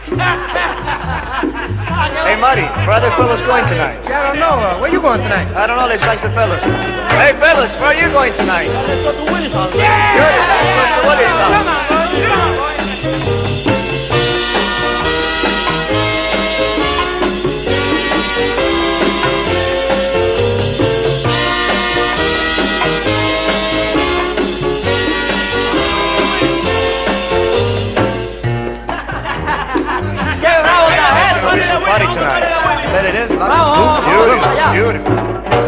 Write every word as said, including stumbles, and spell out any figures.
Hey, Marty, where are the fellas going tonight? Yeah, I don't know. Uh, where you going tonight? I don't know, let's ask the fellas. Hey, fellas, where are you going tonight? Let's go to Willis Hall. Yeah! Good, let's go to Willis Hall. Come on, boy. Come on, boy. It's a party tonight. I bet it is. Vamos, vamos, Beautiful, vamos allá. beautiful.